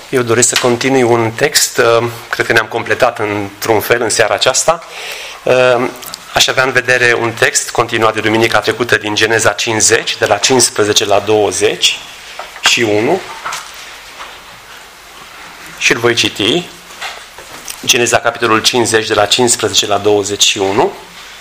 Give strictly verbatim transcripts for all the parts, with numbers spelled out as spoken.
Eu doresc să continui un text, cred că ne-am completat într-un fel în seara aceasta. Aș avea în vedere un text continuat de duminica trecută din Geneza cincizeci, de la cincisprezece la douăzeci și unu. Și îl voi citi. Geneza, capitolul cincizeci, de la cincisprezece la douăzeci și unu.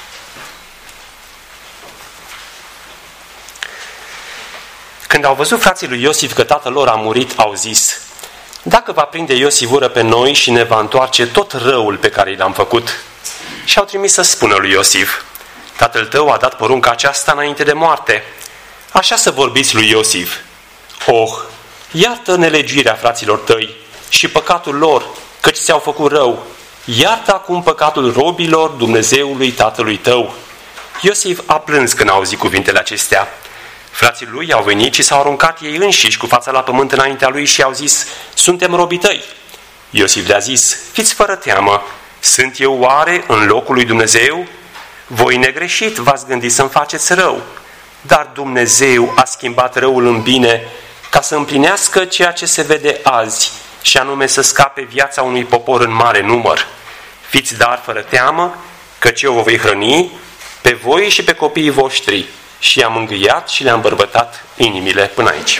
Când au văzut frații lui Iosif că tatăl lor a murit, au zis: dacă va prinde Iosif ură pe noi și ne va întoarce tot răul pe care i l-am făcut. Și au trimis să spună lui Iosif: tatăl tău a dat porunca aceasta înainte de moarte. Așa să vorbiți lui Iosif: oh, iartă nelegiuirea fraților tăi și păcatul lor, căci ți-au făcut rău. Iartă acum păcatul robilor Dumnezeului tatălui tău. Iosif a plâns când a auzit cuvintele acestea. Frații lui au venit și s-au aruncat ei înșiși cu fața la pământ înaintea lui și au zis: suntem robii tăi. Iosif le-a zis: fiți fără teamă, sunt eu oare în locul lui Dumnezeu? Voi negreșit v-ați gândit să-mi faceți rău, dar Dumnezeu a schimbat răul în bine ca să împlinească ceea ce se vede azi, și anume să scape viața unui popor în mare număr. Fiți dar fără teamă, căci eu vă voi hrăni pe voi și pe copiii voștri. Și i-am îngâiat și le-am îmbărbătat inimile până aici.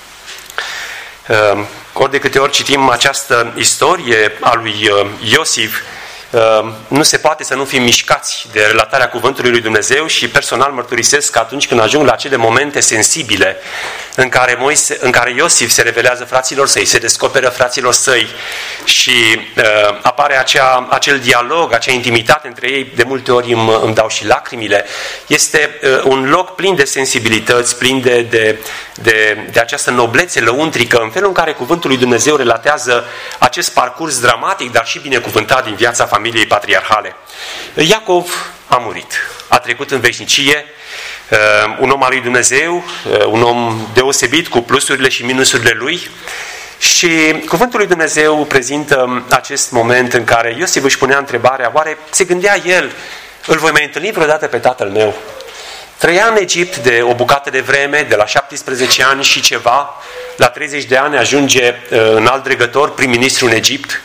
Ori de câte ori citim această istorie a lui Iosif, nu se poate să nu fim mișcați de relatarea cuvântului lui Dumnezeu și personal mărturisesc că atunci când ajung la acele momente sensibile în care, Moise, în care Iosif se revelează fraților săi, se descoperă fraților săi și uh, apare acea, acel dialog, acea intimitate între ei, de multe ori îmi, îmi dau și lacrimile, este uh, un loc plin de sensibilități, plin de, de, de, de această noblețe lăuntrică, în felul în care cuvântul lui Dumnezeu relatează acest parcurs dramatic, dar și binecuvântat din viața familiei patriarhale. Iacov a murit, a trecut în veșnicie, un om al lui Dumnezeu, un om deosebit cu plusurile și minusurile lui, și cuvântul lui Dumnezeu prezintă acest moment în care Iosif își punea întrebarea: oare se gândea el, îl voi mai întâlni vreodată pe tatăl meu? Trăia în Egipt de o bucată de vreme, de la șaptesprezece ani și ceva, la treizeci de ani ajunge înalt dregător, prim-ministru în Egipt,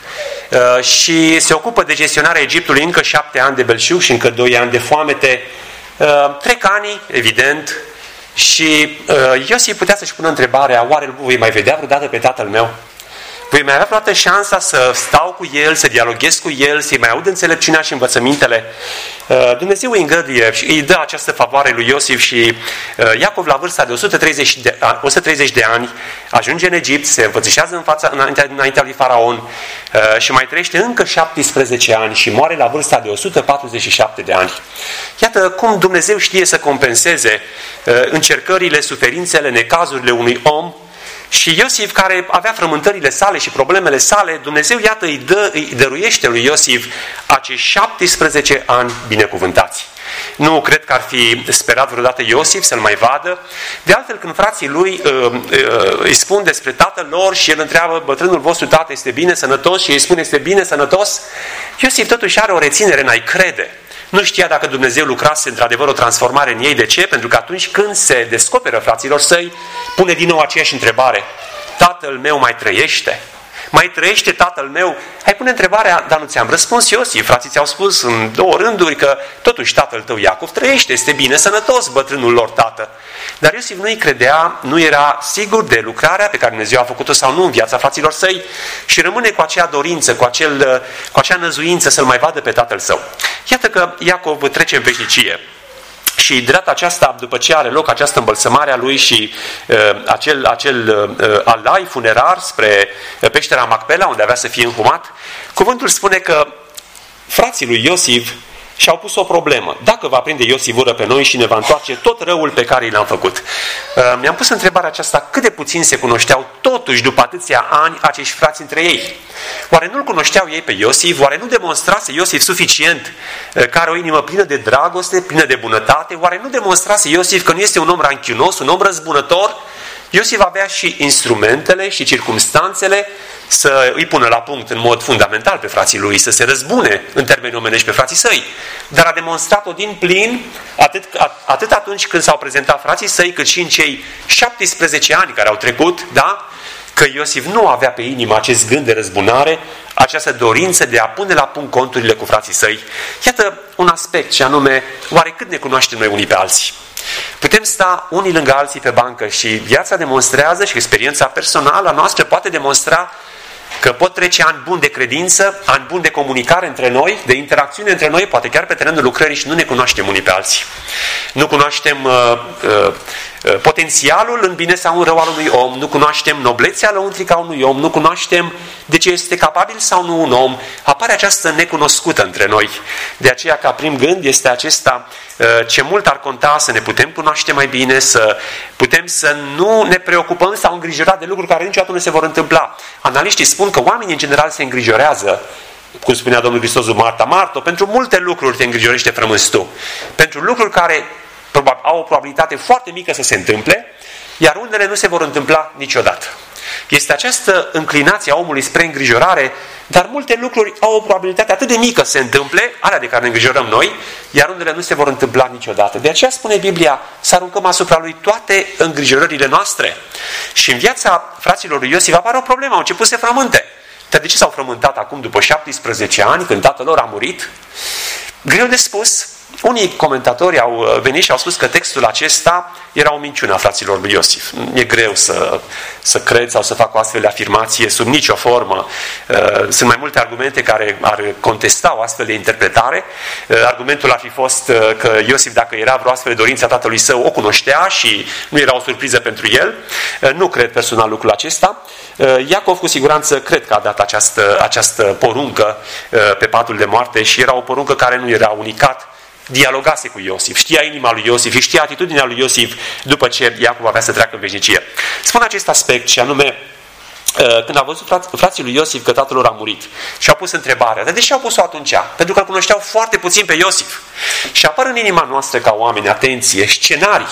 și se ocupă de gestionarea Egiptului încă șapte ani de belșug și încă doi ani de foamete. Trec ani, evident, și Iosif putea să-și pună întrebarea: oare voi mai vedea vreodată pe tatăl meu? Voi mai avea vreodată șansa să stau cu el, să dialoghez cu el, să-i mai aud înțelepciunea și învățămintele? Dumnezeu îi îngăduie și îi dă această favoare lui Iosif și Iacov, la vârsta de o sută treizeci de ani, ajunge în Egipt, se învățișează în fața, înaintea, înaintea lui Faraon și mai trăiește încă șaptesprezece ani și moare la vârsta de o sută patruzeci și șapte de ani. Iată cum Dumnezeu știe să compenseze încercările, suferințele, necazurile unui om. Și Iosif, care avea frământările sale și problemele sale, Dumnezeu, iată, îi, dă, îi dăruiește lui Iosif acești șaptesprezece ani binecuvântați. Nu cred că ar fi sperat vreodată Iosif să-l mai vadă. De altfel, când frații lui uh, uh, îi spun despre tatăl lor și el întreabă: bătrânul vostru tată este bine, sănătos? Și îi spune: este bine, sănătos? Iosif totuși are o reținere în a-i crede. Nu știa dacă Dumnezeu lucrase într-adevăr o transformare în ei. De ce? Pentru că atunci când se descoperă fraților săi, pune din nou aceeași întrebare: tatăl meu mai trăiește? Mai trăiește tatăl meu? Hai, pune întrebarea: dar nu ți-am răspuns, Iosif? Frații ți-au spus în două rânduri că totuși tatăl tău Iacov trăiește, este bine, sănătos, bătrânul lor tată. Dar Iosif nu îi credea, nu era sigur de lucrarea pe care Dumnezeu a făcut-o sau nu în viața fraților săi și rămâne cu acea dorință, cu, acel, cu acea năzuință să-l mai vadă pe tatăl său. Iată că Iacov trece în veșnicie. Și de data aceasta, după ce are loc această îmbălsămare a lui și uh, acel, acel uh, alai funerar spre peștera Macpela, unde avea să fie înhumat, cuvântul spune că frații lui Iosif și-au pus o problemă: dacă va prinde Iosif ură pe noi și ne va întoarce tot răul pe care i l-am făcut. Uh, mi-am pus întrebarea aceasta: cât de puțin se cunoșteau totuși după atâția ani acești frați între ei? Oare nu-l cunoșteau ei pe Iosif? Oare nu demonstrase Iosif suficient uh, că are o inimă plină de dragoste, plină de bunătate? Oare nu demonstrase Iosif că nu este un om ranchiunos, un om răzbunător? Iosif avea și instrumentele și circumstanțele să îi pună la punct în mod fundamental pe frații lui, să se răzbune în termeni omenești pe frații săi. Dar a demonstrat-o din plin atât, atât atunci când s-au prezentat frații săi, cât și în cei șaptesprezece ani care au trecut, da? că Iosif nu avea pe inimă acest gând de răzbunare, această dorință de a pune la punct conturile cu frații săi. Iată un aspect, și anume, oare cât ne cunoaștem noi unii pe alții? Putem sta unii lângă alții pe bancă și viața demonstrează și experiența personală a noastră poate demonstra că pot trece ani buni de credință, ani buni de comunicare între noi, de interacțiune între noi, poate chiar pe terenul lucrării, și nu ne cunoaștem unii pe alții. Nu cunoaștem uh, uh, potențialul în bine sau în rău al unui om, nu cunoaștem noblețea lăuntrică a unui om, nu cunoaștem de ce este capabil sau nu un om. Apare această necunoscută între noi. De aceea, ca prim gând, este acesta: ce mult ar conta să ne putem cunoaște mai bine, să putem să nu ne preocupăm sau îngrijora de lucruri care niciodată nu se vor întâmpla. Analiștii spun că oamenii în general se îngrijorează, cum spunea Domnul Hristos lui Marta: Marto, pentru multe lucruri te îngrijorește frămânzi tu. Pentru lucruri care au o probabilitate foarte mică să se întâmple, iar unele nu se vor întâmpla niciodată. Este această înclinație a omului spre îngrijorare, dar multe lucruri au o probabilitate atât de mică să se întâmple, alea de care ne îngrijorăm noi, iar unele nu se vor întâmpla niciodată. De aceea spune Biblia să aruncăm asupra lui toate îngrijorările noastre. Și în viața fraților lui Iosif apare o problemă, au început să se frământe. Dar de ce s-au frământat acum, după șaptesprezece ani, când tatăl lor a murit? Greu de spus. Unii comentatori au venit și au spus că textul acesta era o minciună a fraților lui Iosif. E greu să, să cred sau să fac o astfel de afirmație sub nicio formă. Sunt mai multe argumente care ar contesta o astfel de interpretare. Argumentul ar fi fost că Iosif, dacă era vreo astfel de dorință a tatălui său, o cunoștea și nu era o surpriză pentru el. Nu cred personal lucrul acesta. Iacov cu siguranță cred că a dat această, această poruncă pe patul de moarte și era o poruncă care nu era unicat. Dialogase cu Iosif, știa inima lui Iosif și știa atitudinea lui Iosif după ce Iacov avea să treacă în veșnicie. Spun acest aspect și anume, când a văzut frații lui Iosif că tatăl lor a murit și au pus întrebarea, dar de ce au pus-o atunci? Pentru că îl cunoșteau foarte puțin pe Iosif. Și apar în inima noastră ca oameni, atenție, scenarii,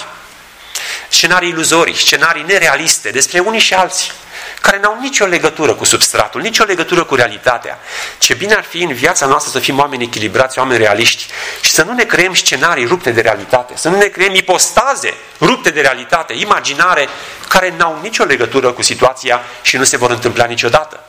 scenarii iluzorii, scenarii nerealiste despre unii și alții, care n-au nicio legătură cu substratul, nicio legătură cu realitatea. Ce bine ar fi în viața noastră să fim oameni echilibrați, oameni realiști și să nu ne creăm scenarii rupte de realitate, să nu ne creăm ipostaze rupte de realitate, imaginare, care n-au nicio legătură cu situația și nu se vor întâmpla niciodată.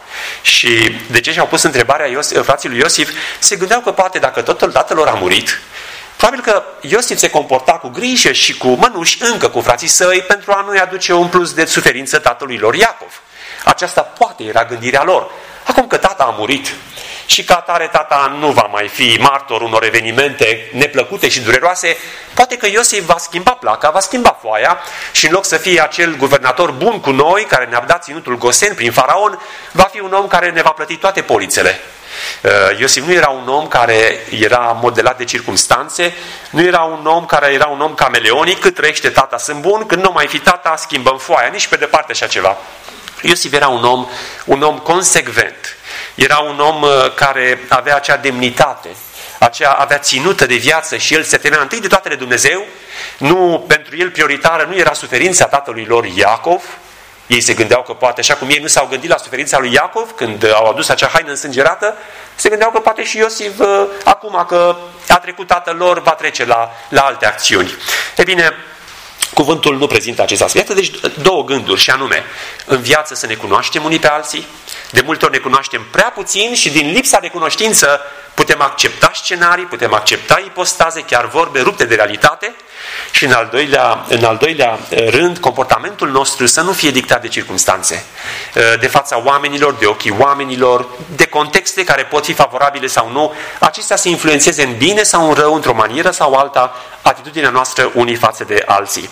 Și de ce și-au pus întrebarea Iosif, frații lui Iosif? Se gândeau că poate dacă totul tatăl lor a murit, probabil că Iosif se comporta cu grijă și cu mănuși încă cu frații săi pentru a nu-i aduce un plus de suferință tatălui lor Iacov. Aceasta poate era gândirea lor. Acum că tata a murit și ca atare tata nu va mai fi martor unor evenimente neplăcute și dureroase, poate că Iosif va schimba placa, va schimba foaia și în loc să fie acel guvernator bun cu noi, care ne-a dat ținutul Gosen prin faraon, va fi un om care ne va plăti toate polițele. Iosif nu era un om care era modelat de circumstanțe, nu era un om care era un om cameleonic, cât trăiește tata sunt bun, când nu mai fi tata schimbăm foaia, nici pe departe așa ceva. Iosif era un om, un om consecvent, era un om care avea acea demnitate, acea, avea ținută de viață și el se temea întâi de toate de Dumnezeu. Nu, pentru el prioritară nu era suferința tatălui lor Iacov. Ei se gândeau că poate, așa cum ei nu s-au gândit la suferința lui Iacov când au adus acea haină însângerată, se gândeau că poate și Iosif, acum că a trecut tatăl lor, va trece la, la alte acțiuni. E bine, cuvântul nu prezintă acest aspect. Iată, deci două gânduri, și anume, în viață să ne cunoaștem unii pe alții. De multe ori ne cunoaștem prea puțin și din lipsa de cunoștință putem accepta scenarii, putem accepta ipostaze, chiar vorbe rupte de realitate. Și în al doilea, în al doilea rând, comportamentul nostru să nu fie dictat de circumstanțe, de fața oamenilor, de ochii oamenilor, de contexte care pot fi favorabile sau nu, acestea să influențeze în bine sau în rău, într-o manieră sau alta, atitudinea noastră unii față de alții.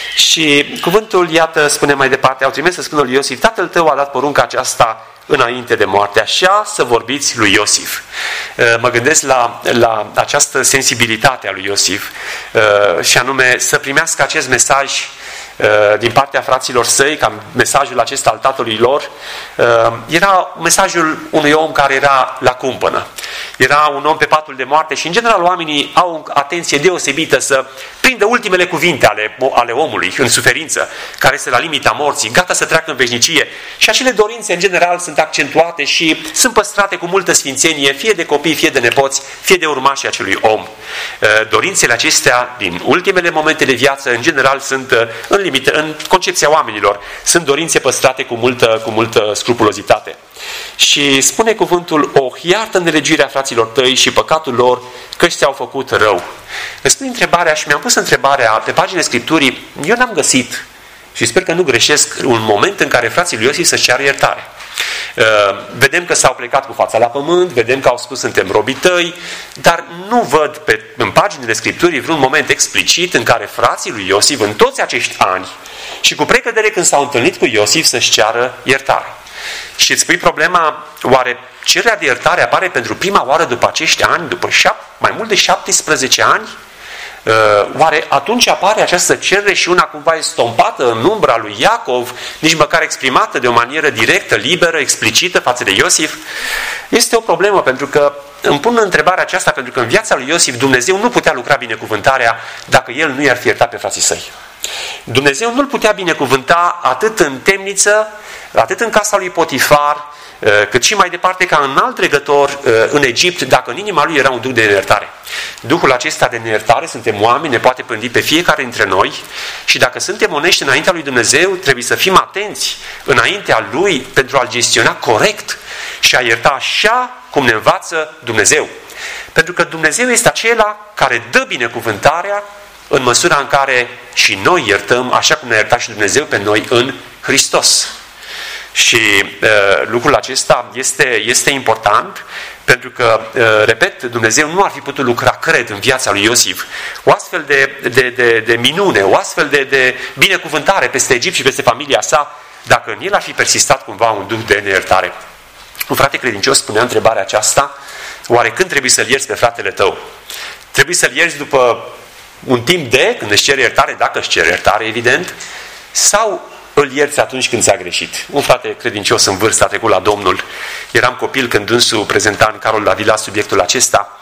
Și cuvântul, iată, spune mai departe, au trimis să spună lui Iosif, tatăl tău a dat porunca aceasta înainte de moarte, așa să vorbiți lui Iosif. Mă gândesc la, la această sensibilitate a lui Iosif și anume să primească acest mesaj din partea fraților săi, ca mesajul acesta al tatălui lor. Era mesajul unui om care era la cumpănă. Era un om pe patul de moarte și, în general, oamenii au o atenție deosebită să prindă ultimele cuvinte ale, ale omului în suferință, care este la limita morții, gata să treacă în veșnicie. Și acele dorințe, în general, sunt accentuate și sunt păstrate cu multă sfințenie, fie de copii, fie de nepoți, fie de urmașii acelui om. Dorințele acestea, din ultimele momente de viață, în general, sunt în limită, în concepția oamenilor, sunt dorințe păstrate cu multă, cu multă scrupulozitate. Și spune cuvântul: "O, iartă nelegiuirea fraților tăi și păcatul lor, că ți-au făcut rău." Îți pun întrebarea și mi-am pus întrebarea pe paginile Scripturii, eu n-am găsit, și sper că nu greșesc, un moment în care frații lui Iosif să-și ceară iertare. Uh, vedem că s-au plecat cu fața la pământ, vedem că au spus suntem robii tăi, dar nu văd pe, în paginile Scripturii vreun moment explicit în care frații lui Iosif, în toți acești ani, și cu precădere când s-au întâlnit cu Iosif, să-și ceară iertare. Și îți pui problema, oare cererea de iertare apare pentru prima oară după acești ani, după șap, mai mult de șaptesprezece ani? Uh, oare atunci apare această cerere și una cumva estompată în umbra lui Iacov, nici măcar exprimată de o manieră directă, liberă, explicită față de Iosif? Este o problemă, pentru că îmi pun întrebarea aceasta, pentru că în viața lui Iosif Dumnezeu nu putea lucra binecuvântarea dacă el nu i-ar fi iertat pe frații săi. Dumnezeu nu-l putea binecuvânta atât în temniță, atât în casa lui Potifar, cât și mai departe ca un alt regător în Egipt, dacă în inima lui era un duh de neiertare. Duhul acesta de neiertare, suntem oameni, ne poate pândi pe fiecare dintre noi și dacă suntem onești înaintea lui Dumnezeu, trebuie să fim atenți înaintea lui pentru a-l gestiona corect și a ierta așa cum ne învață Dumnezeu. Pentru că Dumnezeu este acela care dă binecuvântarea în măsura în care și noi iertăm așa cum ne-a iertat și Dumnezeu pe noi în Hristos. Și uh, lucrul acesta este, este important pentru că, uh, repet, Dumnezeu nu ar fi putut lucra, cred, în viața lui Iosif o astfel de, de, de, de minune, o astfel de, de binecuvântare peste Egipt și peste familia sa, dacă în el ar fi persistat cumva un duh de neiertare. Un frate credincios spunea întrebarea aceasta: oare când trebuie să-l ierți pe fratele tău? Trebuie să-l ierți după un timp de, când își cere iertare, dacă își cere iertare, evident, sau îl ierți atunci când ți-a greșit? Un frate credincios în vârstă a trecut la Domnul. Eram copil când dânsul prezenta în Carol Davila subiectul acesta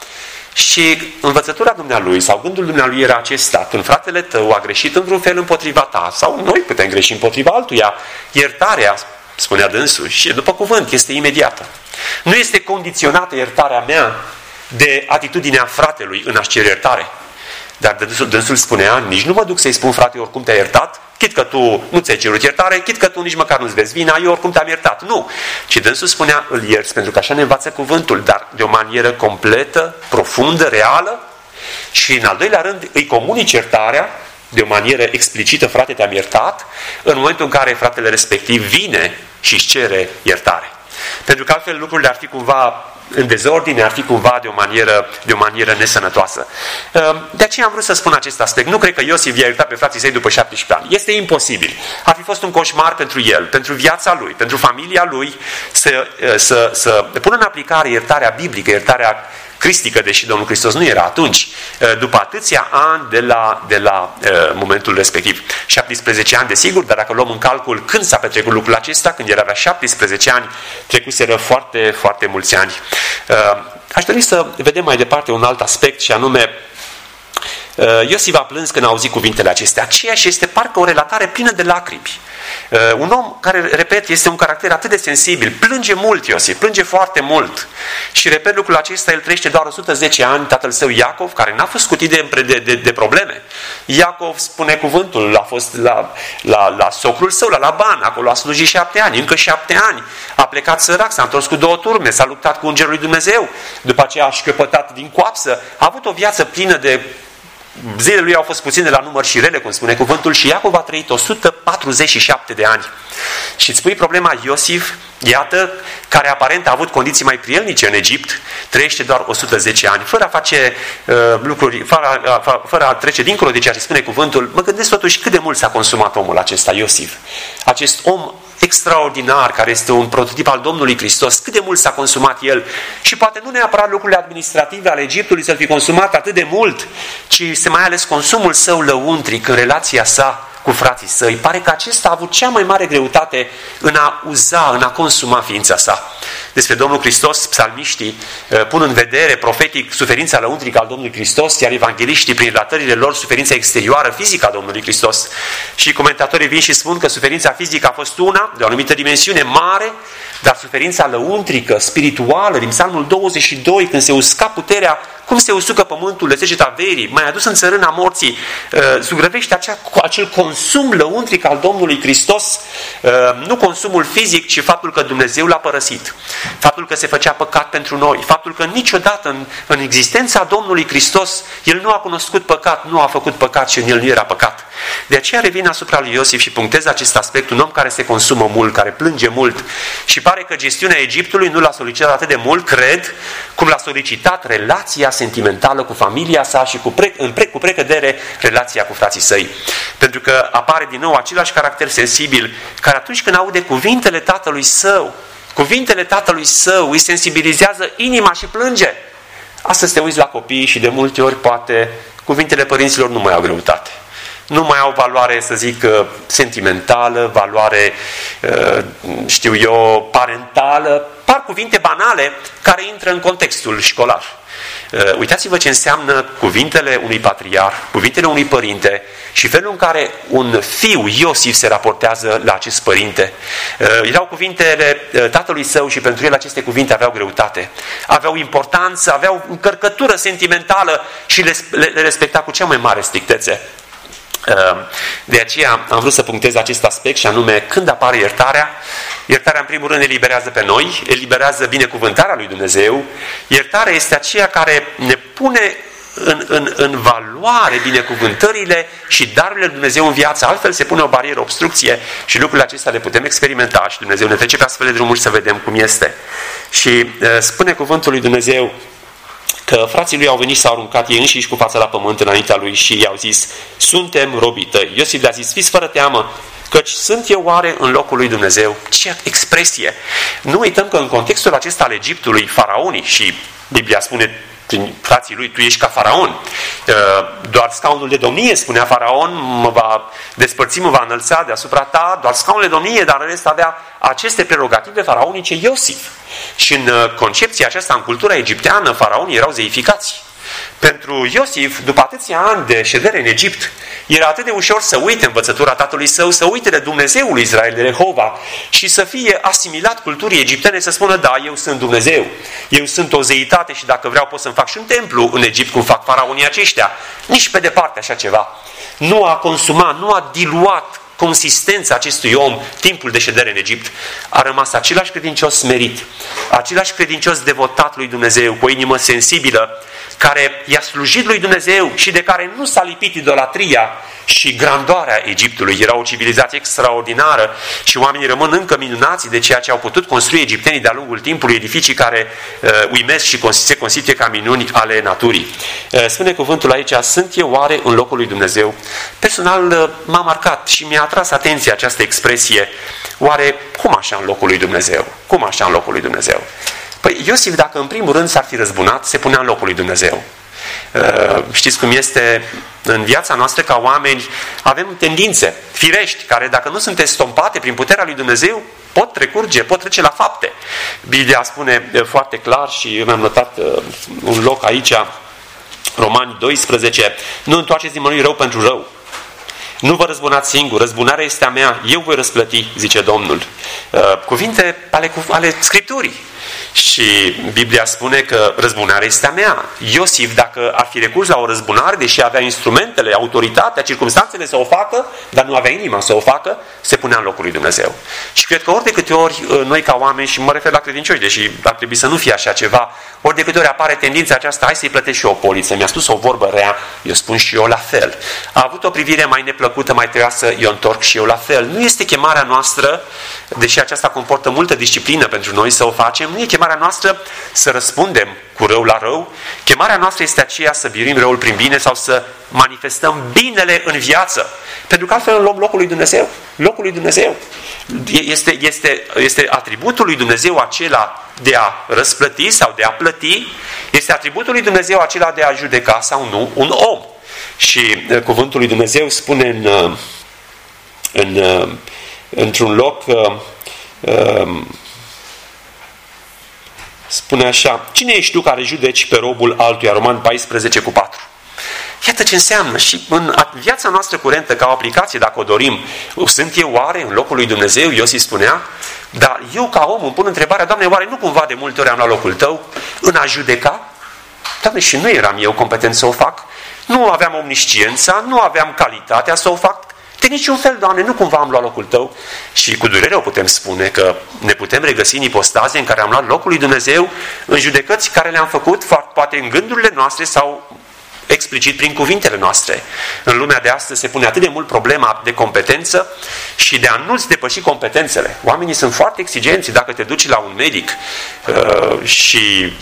și învățătura dumnealui sau gândul dumnealui era acesta: când fratele tău a greșit în vreun fel împotriva ta, sau noi putem greși împotriva altuia, iertarea, spunea dânsul, și după cuvânt, este imediată. Nu este condiționată iertarea mea de atitudinea fratelui în a-și cere iertare. Dar dânsul, dânsul spunea: nici nu mă duc să-i spun frate oricum te-a iertat, chit că tu nu ți-ai cerut iertare, chit că tu nici măcar nu-ți vezi vina, eu oricum te-am iertat. Nu. Ci dânsul spunea: îl ierți, pentru că așa ne învață cuvântul, dar de o manieră completă, profundă, reală, și în al doilea rând îi comunici iertarea de o manieră explicită: frate, te-am iertat, în momentul în care fratele respectiv vine și își cere iertare. Pentru că altfel lucrurile ar fi cumva în dezordine, ar fi cumva de o manieră, de o manieră nesănătoasă. De aceea am vrut să spun acest aspect. Nu cred că Iosif i-a iertat pe frații săi după șaptesprezece ani. Este imposibil. Ar fi fost un coșmar pentru el, pentru viața lui, pentru familia lui, să, să, să pună în aplicare iertarea biblică, iertarea cristică, deși Domnul Hristos nu era atunci, după atâția ani de la, de la uh, momentul respectiv. șaptesprezece ani, desigur, dar dacă luăm în calcul când s-a petrecut lucrul acesta, când el avea șaptesprezece ani, trecuseră foarte, foarte mulți ani. Uh, aș dori să vedem mai departe un alt aspect, și anume uh, Iosif a plâns când a auzit cuvintele acestea. Aceea și este parcă o relatare plină de lacrimi. Uh, un om care, repet, este un caracter atât de sensibil, plânge mult Iosif, plânge foarte mult. Și repet lucrul acesta, el trăiește doar o sută zece ani, tatăl său Iacov, care n-a fost scutit de, de, de, de probleme. Iacov, spune cuvântul, a fost la, la, la socrul său, la Laban, acolo a slujit șapte ani, încă șapte ani. A plecat sărac, s-a întors cu două turme, s-a luptat cu îngerul lui Dumnezeu, după aceea a șchiopătat din coapsă, a avut o viață plină de... Zilele lui au fost puține la număr și rele, cum spune cuvântul, și Iacov a trăit o sută patruzeci și șapte de ani. Și îți pui problema: Iosif, iată, care aparent a avut condiții mai prielnice în Egipt, trăiește doar o sută zece ani, fără a face uh, lucruri, fără a, fără a trece dincolo de ceea ce spune cuvântul. Mă gândesc totuși cât de mult s-a consumat omul acesta, Iosif. Acest om extraordinar, care este un prototip al Domnului Hristos, cât de mult s-a consumat el. Și poate nu neapărat lucrurile administrative ale Egiptului să-l fi consumat atât de mult, ci se mai ales consumul său lăuntric în relația sa cu frații săi. Pare că acesta a avut cea mai mare greutate în a uza, în a consuma ființa sa. despre Domnul Hristos, psalmiștii pun în vedere profetic suferința lăuntrică al Domnului Hristos, iar evangeliștii, prin relatările lor, suferința exterioară, fizică a Domnului Hristos. Și comentatorii vin și spun că suferința fizică a fost una, de o anumită dimensiune mare, dar suferința lăuntrică, spirituală, din Psalmul douăzeci și doi, când se usca puterea, cum se usucă pământul de seceta verii, mai adus în țărâna morții, zugrăvește acea, acel consum lăuntric al Domnului Hristos, nu consumul fizic, ci faptul că Dumnezeu l-a părăsit, faptul că se făcea păcat pentru noi, faptul că niciodată în, în existența Domnului Hristos, El nu a cunoscut păcat, nu a făcut păcat și în El nu era păcat. De aceea revin asupra lui Iosif și punctez acest aspect, un om care se consumă mult, care plânge mult și pare că gestiunea Egiptului nu l-a solicitat atât de mult, cred, cum l-a solicitat relația sentimentală cu familia sa și cu, pre, în pre, cu precădere relația cu frații săi. Pentru că apare din nou același caracter sensibil, care atunci când aude cuvintele tatălui său, cuvintele tatălui său îi sensibilizează inima și plânge. Astăzi te uiți la copii și de multe ori poate cuvintele părinților nu mai au greutate. Nu mai au valoare, să zic, sentimentală, valoare, știu eu, parentală. Par cuvinte banale care intră în contextul școlar. Uitați-vă ce înseamnă cuvintele unui patriarh, cuvintele unui părinte și felul în care un fiu, Iosif, se raportează la acest părinte. Erau cuvintele tatălui său și pentru el aceste cuvinte aveau greutate, aveau importanță, aveau încărcătură sentimentală și le, le respecta cu cea mai mare strictețe. De aceea am vrut să punctez acest aspect și anume când apare iertarea. Iertarea în primul rând eliberează pe noi, eliberează binecuvântarea lui Dumnezeu. Iertarea este aceea care ne pune în, în, în valoare binecuvântările și darurile lui Dumnezeu în viață. Altfel se pune o barieră, obstrucție și lucrurile acestea le putem experimenta și Dumnezeu ne trece pe astfel de drumuri să vedem cum este. Și uh, spune cuvântul lui Dumnezeu că frații lui au venit și s-au aruncat ei înșiși cu fața la pământ înaintea lui și i-au zis: suntem robii tăi. Iosif le-a zis: fiți fără teamă, căci sunt eu oare în locul lui Dumnezeu? Ce expresie! Nu uităm că în contextul acesta al Egiptului, faraonii, și Biblia spune prin frații lui, tu ești ca faraon. Doar scaunul de domnie, spunea faraon, mă va despărți, mă va înălța deasupra ta, doar scaunul de domnie, dar în rest avea aceste prerogative faraonice Iosif. Și în concepția aceasta, în cultura egipteană, faraonii erau zeificați. Pentru Iosif, după atâția ani de ședere în Egipt, era atât de ușor să uite învățătura tatălui său, să uite de Dumnezeul Israel, de Jehova, și să fie asimilat culturii egiptene, să spună: da, eu sunt Dumnezeu, eu sunt o zeitate și dacă vreau pot să-mi fac și un templu în Egipt, cum fac faraonii aceștia. Nici pe departe așa ceva. Nu a consumat, nu a diluat consistența acestui om, timpul de ședere în Egipt. A rămas același credincios smerit, același credincios devotat lui Dumnezeu, cu o inimă sensibilă, care i-a slujit lui Dumnezeu și de care nu s-a lipit idolatria și grandoarea Egiptului. Era o civilizație extraordinară și oamenii rămân încă minunați de ceea ce au putut construi egiptenii de-a lungul timpului, edificii care uh, uimesc și se constituie ca minuni ale naturii. Uh, spune cuvântul aici: sunt eu oare în locul lui Dumnezeu? Personal uh, m-a marcat și mi-a atras atenția această expresie: oare cum așa în locul lui Dumnezeu? Cum așa în locul lui Dumnezeu? Păi Iosif, dacă în primul rând s-ar fi răzbunat, se punea în locul lui Dumnezeu. Știți cum este în viața noastră ca oameni? Avem tendințe firești care, dacă nu sunt estompate prin puterea lui Dumnezeu, pot recurge, pot trece la fapte. Biblia spune foarte clar și mi-am notat un loc aici, Romani doisprezece: nu întoarceți nimănui rău pentru rău. Nu vă răzbunați singur, răzbunarea este a mea, eu voi răsplăti, zice Domnul. Cuvinte ale, ale Scripturii. Și Biblia spune că răzbunarea este a mea. Iosif, dacă ar fi recurs la o răzbunare, deși avea instrumentele, autoritatea, circumstanțele să o facă, dar nu avea inima să o facă, se punea în locul lui Dumnezeu. Și cred că ori de câte ori noi ca oameni, și mă refer la credincioși, deși ar trebui să nu fie așa ceva, ori de câte ori apare tendința aceasta: hai să-i plătesc și eu o poliță, mi-a spus o vorbă rea, eu spun și eu la fel. A avut o privire mai neplăcută, mai tăioasă, eu întorc și eu la fel. Nu este chemarea noastră, deși aceasta comportă multă disciplină pentru noi să o facem, nu e chemarea noastră să răspundem cu rău la rău. Chemarea noastră este aceea să biruim răul prin bine sau să manifestăm binele în viață. Pentru că altfel luăm locul lui Dumnezeu. Locul lui Dumnezeu. Este, este, este atributul lui Dumnezeu acela de a răsplăti sau de a plăti. Este atributul lui Dumnezeu acela de a judeca sau nu un om. Și cuvântul lui Dumnezeu spune în, în, într-un loc spune așa: cine ești tu care judeci pe robul altuia? Roman paisprezece cu patru. Iată ce înseamnă și în viața noastră curentă, ca o aplicație, dacă o dorim. Sunt eu oare în locul lui Dumnezeu? Iosif spunea. Dar eu ca om îmi pun întrebarea: Doamne, oare nu cumva de multe ori am luat locul Tău în a judeca? Doamne, și nu eram eu competent să o fac? Nu aveam omnisciența, nu aveam calitatea să o fac? De niciun fel, Doamne, nu cumva am luat locul Tău? Și cu durere o putem spune că ne putem regăsi în ipostaze în care am luat locul lui Dumnezeu, în judecăți care le-am făcut, poate în gândurile noastre sau explicit prin cuvintele noastre. În lumea de astăzi se pune atât de mult problema de competență și de a nu-ți depăși competențele. Oamenii sunt foarte exigenți. Dacă te duci la un medic uh, și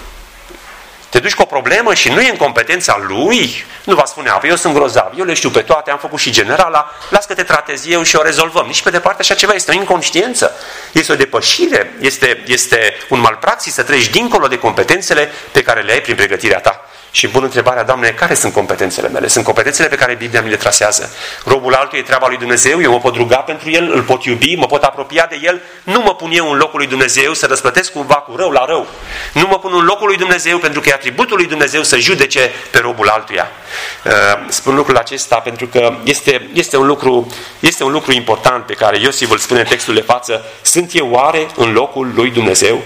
te duci cu o problemă și nu e în competența lui, nu va spune: eu sunt grozav, eu le știu pe toate, am făcut și generala, las că te tratez eu și o rezolvăm. Nici pe departe așa ceva, este o inconștiență, este o depășire, este, este un malpraxis să treci dincolo de competențele pe care le ai prin pregătirea ta. Și îmi pun întrebarea: Doamne, care sunt competențele mele? Sunt competențele pe care Biblia mi le trasează. Robul altuia e treaba lui Dumnezeu, eu mă pot ruga pentru el, îl pot iubi, mă pot apropia de el, nu mă pun eu în locul lui Dumnezeu să răsplătesc cumva cu rău la rău. Nu mă pun în locul lui Dumnezeu pentru că e atributul lui Dumnezeu să judece pe robul altuia. Spun lucrul acesta pentru că este, este, un lucru, este un lucru important pe care Iosif îl spune în textul de față: sunt eu oare în locul lui Dumnezeu?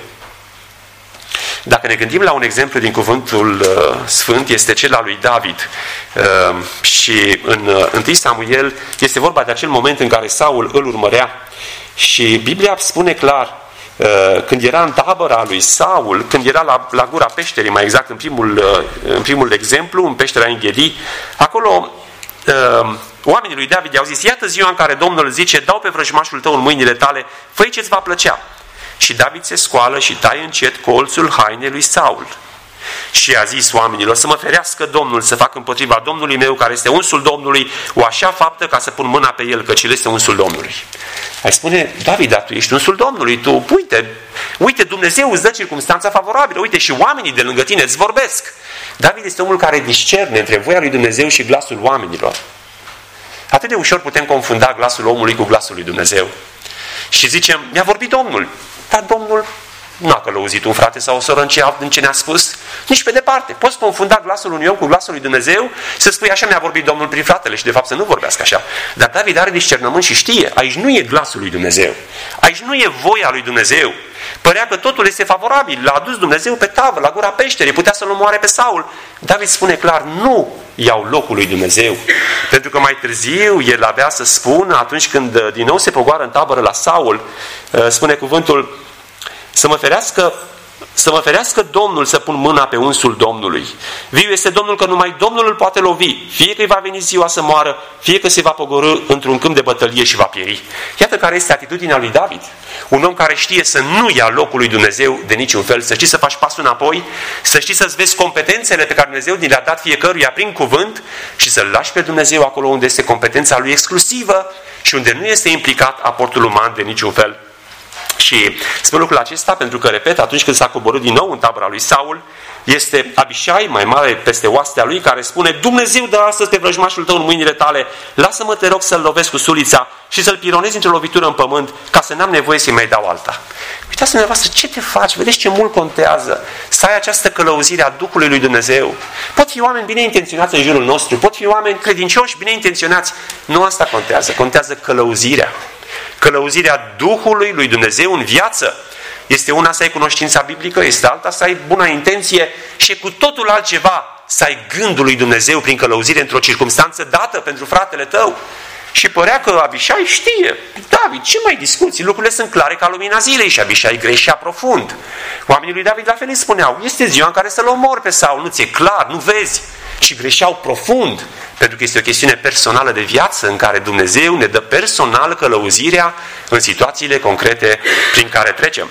Dacă ne gândim la un exemplu din cuvântul uh, Sfânt, este cel al lui David. Uh, și în uh, întâi Samuel este vorba de acel moment în care Saul îl urmărea. Și Biblia spune clar, uh, când era în tabăra lui Saul, când era la, la gura peșterii, mai exact în primul, uh, în primul exemplu, în peștera Enghedi, acolo uh, oamenii lui David i-au zis: iată ziua în care Domnul zice: dau pe vrăjmașul tău în mâinile tale, fă-i ce-ți va plăcea. Și David se scoală și taie încet colțul hainei lui Saul. Și a zis oamenilor: să mă ferească Domnul să fac împotriva Domnului meu, care este unsul Domnului, o așa faptă ca să pun mâna pe el, căci el este unsul Domnului. Ai spune: David, dar tu ești unsul Domnului, tu, uite, uite, Dumnezeu îți dă circumstanța favorabilă, uite, și oamenii de lângă tine îți vorbesc. David este omul care discerne între voia lui Dumnezeu și glasul oamenilor. Atât de ușor putem confunda glasul omului cu glasul lui Dumnezeu. Și zicem: mi-a vorbit Domnul. Dar Domnul nu a călăuzit un frate sau o soră în ce, în ce ne-a spus. Nici pe departe. Poți confunda glasul unui om cu glasul lui Dumnezeu, să spui: așa mi-a vorbit Domnul prin fratele, și de fapt să nu vorbească așa. Dar David are discernământ și știe: aici nu e glasul lui Dumnezeu. Aici nu e voia lui Dumnezeu. Părea că totul este favorabil. L-a adus Dumnezeu pe tavă, la gura peșterii, putea să-l omoare pe Saul. David spune clar: nu iau locul lui Dumnezeu. Pentru că mai târziu el avea să spună, atunci când din nou se pogoară în tabără la Saul, spune cuvântul: să mă ferească, să mă ferească Domnul să pun mâna pe unsul Domnului. Viu este Domnul, că numai Domnul îl poate lovi. Fie că îi va veni ziua să moară, fie că se va pogorî într-un câmp de bătălie și va pieri. Iată care este atitudinea lui David. Un om care știe să nu ia locul lui Dumnezeu de niciun fel, să știi să faci pasul înapoi, să știi să-ți vezi competențele pe care Dumnezeu ni le-a dat fiecăruia prin cuvânt și să-L lași pe Dumnezeu acolo unde este competența Lui exclusivă și unde nu este implicat aportul uman de niciun fel. Și spun lucrul acesta pentru că, repet, atunci când s-a coborât din nou în tabăra lui Saul, este Abishai, mai mare peste oastea lui, care spune: Dumnezeu dă astăzi pe vrăjmașul tău în mâinile tale, lasă-mă, te rog, să-l lovesc cu sulița și să-l pironezi într-o lovitură în pământ, ca să n-am nevoie să-i mai dau alta. Uitați dumneavoastră ce te faci, vedeți ce mult contează să ai această călăuzire a Duhului lui Dumnezeu. Pot fi oameni bine intenționați în jurul nostru, pot fi oameni credincioși, bine intenționați. Nu asta contează, contează călăuzirea. Călăuzirea Duhului lui Dumnezeu în viață. Este una să ai cunoștința biblică, este alta să ai buna intenție și cu totul altceva să ai gândul lui Dumnezeu prin călăuzire într-o circumstanță dată pentru fratele tău. Și părea că Abishai știe: David, ce mai discuți? Lucrurile sunt clare ca lumina zilei. Și Abishai greșea profund. Oamenii lui David la fel îi spuneau: este ziua în care să-l omori pe Saul, nu ți-e clar, nu vezi? Și greșeau profund, pentru că este o chestiune personală de viață în care Dumnezeu ne dă personal călăuzirea în situațiile concrete prin care trecem.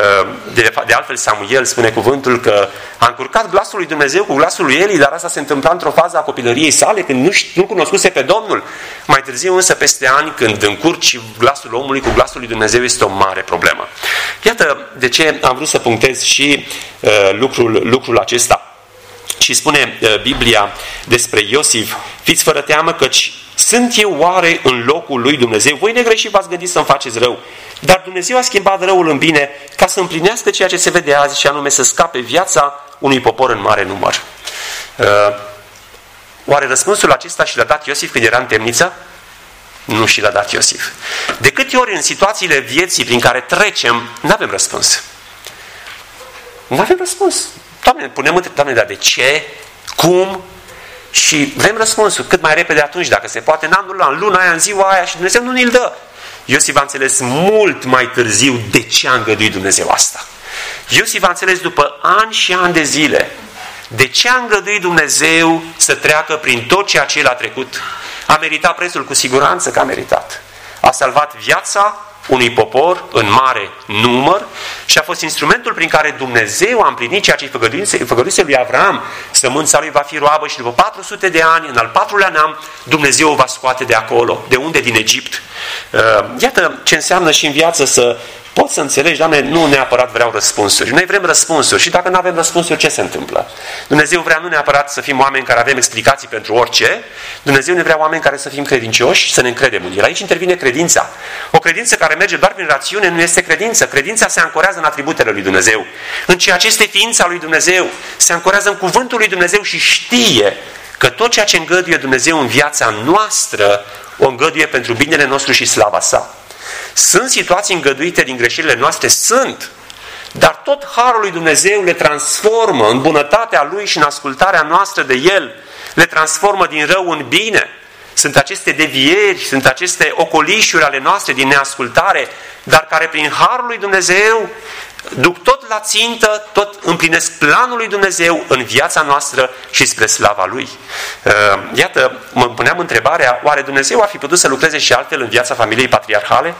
De, de altfel, Samuel spune cuvântul că a încurcat glasul lui Dumnezeu cu glasul lui Eli, dar asta se întâmpla într-o fază a copilăriei sale, când nu, nu cunoscuse pe Domnul. Mai târziu însă, peste ani, când încurci glasul omului cu glasul lui Dumnezeu, este o mare problemă. Iată de ce am vrut să punctez și uh, lucrul, lucrul acesta. Și spune uh, Biblia despre Iosif: fiți fără teamă, căci sunt eu oare în locul lui Dumnezeu? Voi negreși v-ați gândit să-mi faceți rău. Dar Dumnezeu a schimbat răul în bine ca să împlinească ceea ce se vede azi, și anume să scape viața unui popor în mare număr. Uh, oare răspunsul acesta și l-a dat Iosif când era în temniță? Nu și l-a dat Iosif. De câte ori în situațiile vieții prin care trecem, nu avem răspuns. Nu avem răspuns. Doamne, punem întrebări, Doamne, dar de ce? Cum? Și vrem răspunsul cât mai repede atunci, dacă se poate, în anul ăla, în luna aia, în ziua aia, și Dumnezeu nu ni-l dă. Iosif a înțeles mult mai târziu de ce a îngăduit Dumnezeu asta. Iosif a înțeles după ani și ani de zile de ce a îngăduit Dumnezeu să treacă prin tot ceea ce el a trecut. A meritat prețul? Cu siguranță că a meritat. A salvat viața unui popor în mare număr și a fost instrumentul prin care Dumnezeu a împlinit ceea ce făgăduise lui Avram. Sămânța lui va fi roabă și după patru sute de ani, în al patrulea neam, Dumnezeu o va scoate de acolo. De unde? Din Egipt. Iată ce înseamnă și în viață să poți să înțelegi, Doamne, nu neapărat vreau răspunsuri. Noi vrem răspunsuri și dacă nu avem răspunsuri, ce se întâmplă? Dumnezeu vrea nu neapărat să fim oameni care avem explicații pentru orice. Dumnezeu ne vrea oameni care să fim credincioși și să ne încredem în El. Aici intervine credința. O credință care merge doar prin rațiune nu este credință. Credința se ancorează în atributele lui Dumnezeu. În ceea ce este ființa lui Dumnezeu. Se ancorează în cuvântul lui Dumnezeu și știe că tot ceea ce îngăduie Dumnezeu în viața noastră, o îngăduie pentru binele nostru și slava sa. Sunt situații îngăduite din greșelile noastre? Sunt. Dar tot harul lui Dumnezeu le transformă în bunătatea Lui și în ascultarea noastră de El. Le transformă din rău în bine. Sunt aceste devieri, sunt aceste ocolișuri ale noastre din neascultare, dar care prin harul lui Dumnezeu duc tot la țintă, tot împlinesc planul lui Dumnezeu în viața noastră și spre slava Lui. Iată, mă puneam întrebarea, oare Dumnezeu ar fi putut să lucreze și altfel în viața familiei patriarhale?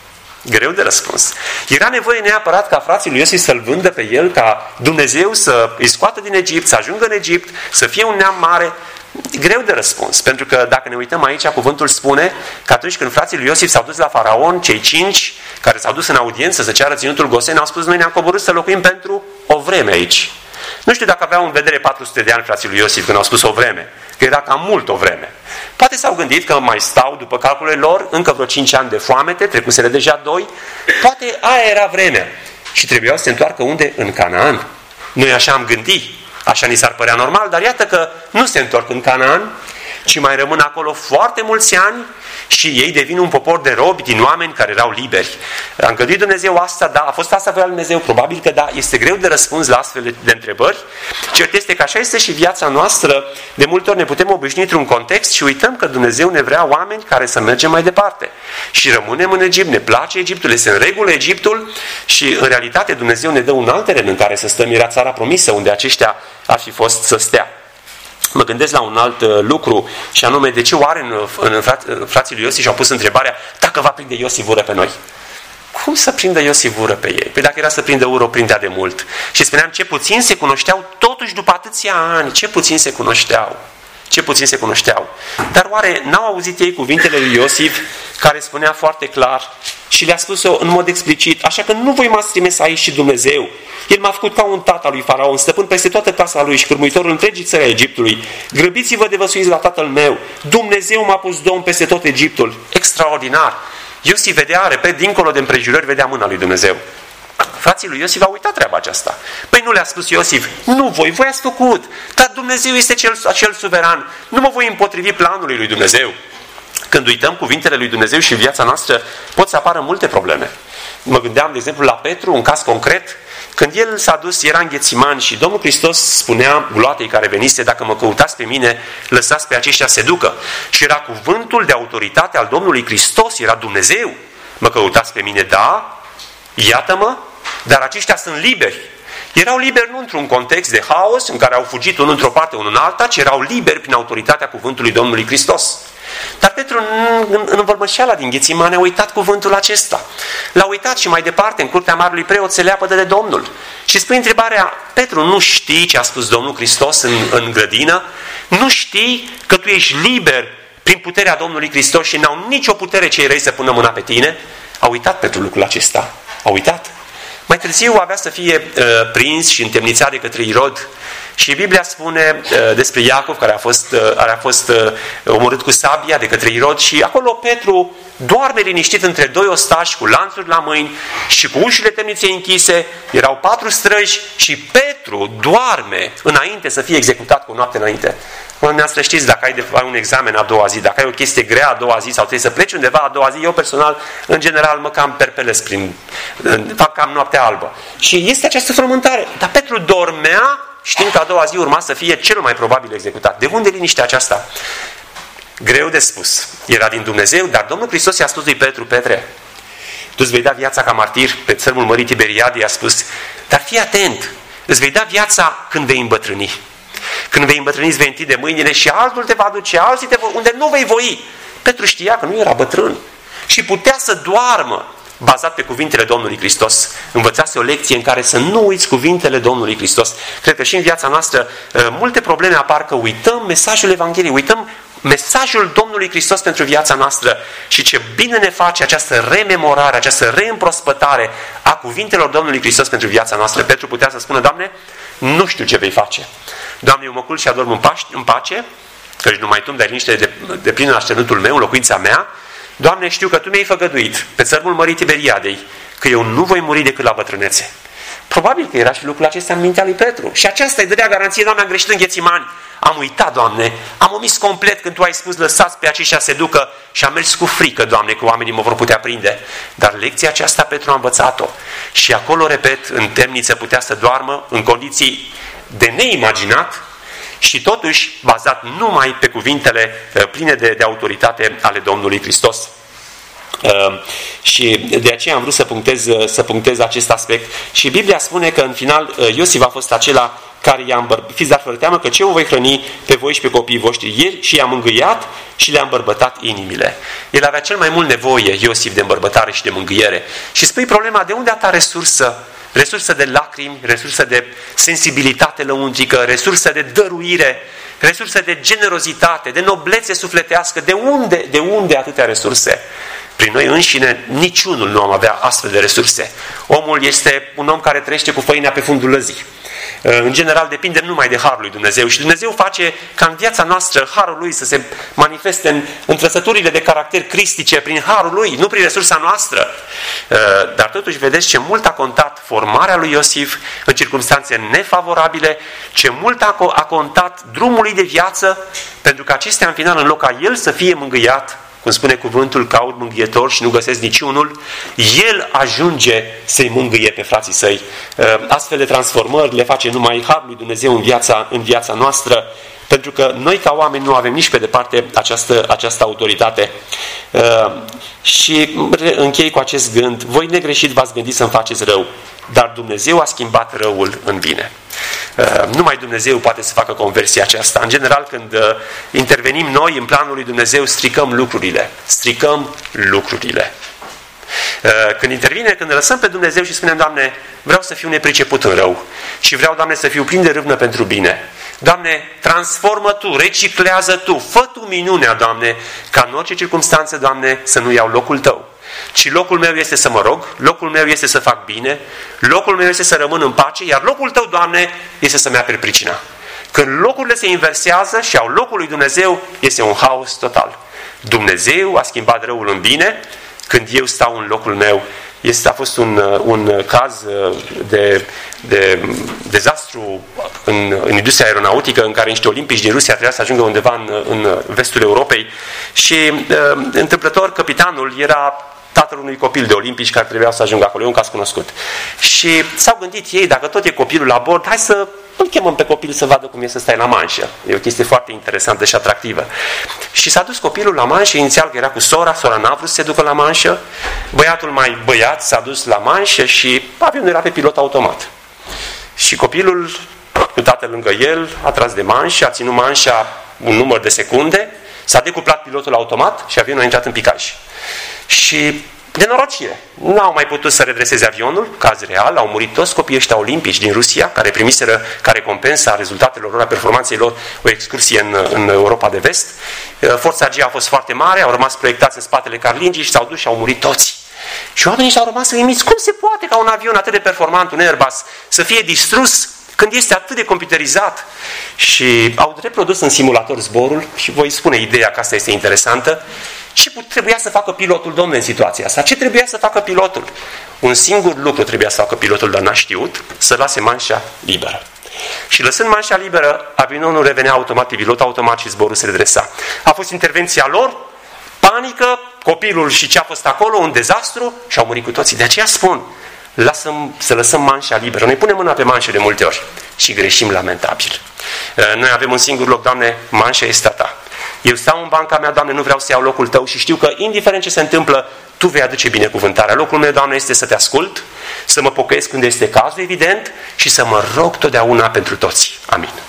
Greu de răspuns. Era nevoie neapărat ca frații lui Iosif să-l vândă pe el, ca Dumnezeu să îi scoată din Egipt, să ajungă în Egipt, să fie un neam mare? Greu de răspuns, pentru că dacă ne uităm aici, cuvântul spune că atunci când frații lui Iosif s-au dus la Faraon, cei cinci care s-au dus în audiență să ceară ținutul Gosen, au spus: noi ne-am coborât să locuim pentru o vreme aici. Nu știu dacă aveau în vedere patru sute de ani frații lui Iosif când au spus o vreme, că era cam mult o vreme. Poate s-au gândit că mai stau, după calculele lor, încă vreo cinci ani de foamete, trecuseră deja doi, poate aia era vremea. Și trebuiau să se întoarcă unde? În Canaan. Noi așa am gândit. Așa ni s-ar părea normal, dar iată că nu se întorc în Canaan, ci mai rămân acolo foarte mulți ani și ei devin un popor de robi din oameni care erau liberi. A îngăduit Dumnezeu asta? Da. A fost asta voia lui Dumnezeu? Probabil că da. Este greu de răspuns la astfel de întrebări. Cert este că așa este și viața noastră. De multe ori ne putem obișnui într-un context și uităm că Dumnezeu ne vrea oameni care să mergem mai departe. Și rămânem în Egipt, ne place Egiptul, este în regulă Egiptul și în realitate Dumnezeu ne dă un alt teren în care să stăm. Era țara promisă unde aceștia ar fi fost să stea. Mă gândesc la un alt lucru și anume, de ce oare în, în frații lui Iosif și-au pus întrebarea dacă va prinde Iosif ură pe noi? Cum să prindă Iosif ură pe ei? Păi dacă era să prindă ură, o prindea de mult. Și spuneam, ce puțin se cunoșteau, totuși după atâția ani, ce puțin se cunoșteau. Ce puțin se cunoșteau. Dar oare n-au auzit ei cuvintele lui Iosif, care spunea foarte clar și le-a spus-o în mod explicit: așa că nu voi m-ați trimis aici și Dumnezeu. El m-a făcut ca un tată al lui Faraon, stăpân peste toată casa lui și cârmuitorul întregii țări a Egiptului. Grăbiți-vă de vă suiți la tatăl meu. Dumnezeu m-a pus domn peste tot Egiptul. Extraordinar! Iosif vedea, repet, dincolo de împrejurări, vedea mâna lui Dumnezeu. Frații lui Iosif au uitat treaba aceasta. Păi nu le-a spus Iosif: nu voi, voi ați făcut, dar Dumnezeu este cel, acel suveran. Nu mă voi împotrivi planului lui Dumnezeu. Când uităm cuvintele lui Dumnezeu și în viața noastră, pot să apară multe probleme. Mă gândeam, de exemplu, la Petru, un caz concret, când el s-a dus, era în Ghețiman și Domnul Hristos spunea gloatei care venise: dacă mă căutați pe mine, lăsați pe aceștia să se ducă. Și era cuvântul de autoritate al Domnului Hristos, era Dumnezeu. Mă căutați pe mine, da, iată-mă, dar aceștia sunt liberi. Erau liberi nu într-un context de haos, în care au fugit unul într-o parte, unul în alta, ci erau liberi prin autoritatea cuvântului Domnului Hristos. Dar Petru, în, în, în învălmășeala din Ghețimane, a uitat cuvântul acesta. L-a uitat și mai departe, în curtea marelui preot, se leapădă de Domnul. Și spune întrebarea: Petru, nu știi ce a spus Domnul Hristos în, în grădină? Nu știi că tu ești liber prin puterea Domnului Hristos și n-au nicio putere cei răi să pună mâna pe tine? A uitat Petru lucrul acesta. A uitat. Mai târziu avea să fie uh, prins și întemnițat de către Irod Și Biblia spune uh, despre Iacov, care a fost, uh, care a fost uh, omorât cu sabia de către Irod, și acolo Petru doarme liniștit între doi ostași cu lanțuri la mâini și cu ușile temniței închise. Erau patru străji și Petru doarme înainte să fie executat cu o noapte înainte. Dumneavoastră știți, dacă ai, de, ai un examen a doua zi, dacă ai o chestie grea a doua zi sau trebuie să pleci undeva a doua zi, eu personal, în general, mă cam perpelesc prin, fac cam noaptea albă. Și este această frământare. Dar Petru dormea știind că a doua zi urma să fie cel mai probabil executat. De unde liniștea aceasta? Greu de spus. Era din Dumnezeu, dar Domnul Hristos i-a spus lui Petru: Petre, tu îți vei da viața ca martir. Pe țărmul Mării Tiberiade i-a spus: dar fii atent, îți vei da viața când vei îmbătrâni. Când vei îmbătrâni, îți vei întinde mâinile și altul te va duce, alții te vor, unde nu vei voi. Petru știa că nu era bătrân și putea să doarmă bazat pe cuvintele Domnului Hristos. Învățase o lecție în care să nu uiți cuvintele Domnului Hristos. Cred că și în viața noastră multe probleme apar că uităm mesajul Evangheliei, uităm mesajul Domnului Hristos pentru viața noastră și ce bine ne face această rememorare, această reîmprospătare a cuvintelor Domnului Hristos pentru viața noastră. Petru putea să spună: Doamne, nu știu ce vei face. Doamne, eu mă culc și adorm în, paș, în pace, căci numai Tu îmi dai liniște de, de plină în așternutul meu, în locuința mea. Doamne, știu că Tu mi-ai făgăduit pe țărmul Mării Tiberiadei că eu nu voi muri decât la bătrânețe. Probabil că era și lucrul acesta în mintea lui Petru. Și aceasta îi dădea garanție: Doamne, am greșit în Ghețimani. Am uitat, Doamne, am omis complet când Tu ai spus: lăsați pe aceștia se ducă, și am mers cu frică, Doamne, că oamenii mă vor putea prinde. Dar lecția aceasta Petru a învățat-o. Și acolo, repet, în temniță putea să doarmă în condiții de neimaginat și totuși bazat numai pe cuvintele pline de, de autoritate ale Domnului Hristos. Uh, și de aceea am vrut să punctez, să punctez acest aspect. Și Biblia spune că în final Iosif a fost acela care i-a îmbărbat. Fiți dar fără teamă că ce vă voi hrăni pe voi și pe copiii voștri ieri, și i-a mângâiat și le-a îmbărbătat inimile. El avea cel mai mult nevoie, Iosif, de îmbărbătare și de mângâiere. Și spui problema: de unde a ta resursă? Resursă de lacrimi, resursă de sensibilitate lăuntrică, resursă de dăruire, resursă de generozitate, de noblețe sufletească. De unde, de unde atâtea resurse? Prin noi înșine, niciunul nu am avea astfel de resurse. Omul este un om care trăiește cu făina pe fundul lăzii. În general, depinde numai de harul lui Dumnezeu. Și Dumnezeu face ca în viața noastră harul lui să se manifeste în, în trăsăturile de caracter cristice prin harul lui, nu prin resursa noastră. Dar totuși vedeți ce mult a contat formarea lui Iosif în circunstanțe nefavorabile, ce mult a, a contat drumul lui de viață, pentru că acestea, în final, în loc ca el să fie mângâiat, cum spune cuvântul, caut mângâietor și nu găsesc niciunul, el ajunge să-i mângâie pe frații săi. Astfel de transformări le face numai harul lui Dumnezeu în viața, în viața noastră, pentru că noi ca oameni nu avem nici pe departe această, această autoritate. Și închei cu acest gând: voi negreșit v-ați gândit să-mi faceți rău, dar Dumnezeu a schimbat răul în bine. Numai Dumnezeu poate să facă conversia aceasta. În general, când intervenim noi în planul lui Dumnezeu, stricăm lucrurile. Stricăm lucrurile. Când intervine, când lăsăm pe Dumnezeu și spunem: Doamne, vreau să fiu nepriceput în rău și vreau, Doamne, să fiu plin de râvnă pentru bine. Doamne, transformă Tu, reciclează Tu, fă Tu minunea, Doamne, ca în orice circunstanță, Doamne, să nu iau locul Tău. Ci locul meu este să mă rog, locul meu este să fac bine, locul meu este să rămân în pace, iar locul Tău, Doamne, este să-mi aperi pricina. Când locurile se inversează și au locul lui Dumnezeu, este un haos total. Dumnezeu a schimbat răul în bine. Când eu stau în locul meu, este, a fost un, un caz de, de dezastru în, în industria aeronautică, în care niște olimpici din Rusia trebuia să ajungă undeva în, în vestul Europei și uh, întâmplător capitanul era tatăl unui copil de olimpici care trebuia să ajungă acolo. E un caz cunoscut. Și s-au gândit ei, dacă tot e copilul la bord, hai să îl chemăm pe copil să vadă cum e să stai la manșă. E o chestie foarte interesantă și atractivă. Și s-a dus copilul la manșă, inițial că era cu sora, sora n-a vrut să se ducă la manșă, băiatul mai băiat s-a dus la manșă și avionul era pe pilot automat. Și copilul, cu tatăl lângă el, a tras de manșă, a ținut manșa un număr de secunde, s-a decuplat pilotul automat și avionul a intrat în picaj. Și de norocire, nu au mai putut să redreseze avionul, caz real, au murit toți copiii ăștia olimpici din Rusia, care primiseră ca recompensă a rezultatelor lor, a performanței lor, o excursie în, în Europa de Vest. Forța G a fost foarte mare, au rămas proiectați în spatele carlingii și s-au dus și au murit toți. Și oamenii și-au rămas uimiți. Cum se poate ca un avion atât de performant, un Airbus, să fie distrus Când este atât de computerizat și au reprodus în simulator zborul, și voi spune ideea că asta este interesantă, ce trebuia să facă pilotul, domnule, în situația asta? Ce trebuia să facă pilotul? Un singur lucru trebuia să facă pilotul, dar n-a știut, să lase manșa liberă. Și lăsând manșa liberă, avionul revenea automat pe pilot, automat și zborul se redresa. A fost intervenția lor, panică, copilul și ce a fost acolo, un dezastru și au murit cu toții. De aceea spun, lasăm, să lăsăm manșa liberă. Noi punem mâna pe manșă de multe ori și greșim lamentabil. Noi avem un singur loc, Doamne, manșa este a Ta. Eu stau în banca mea, Doamne, nu vreau să iau locul Tău și știu că, indiferent ce se întâmplă, Tu vei aduce binecuvântarea. Locul meu, Doamne, este să Te ascult, să mă pocăiesc când este cazul, evident, și să mă rog totdeauna pentru toți. Amin.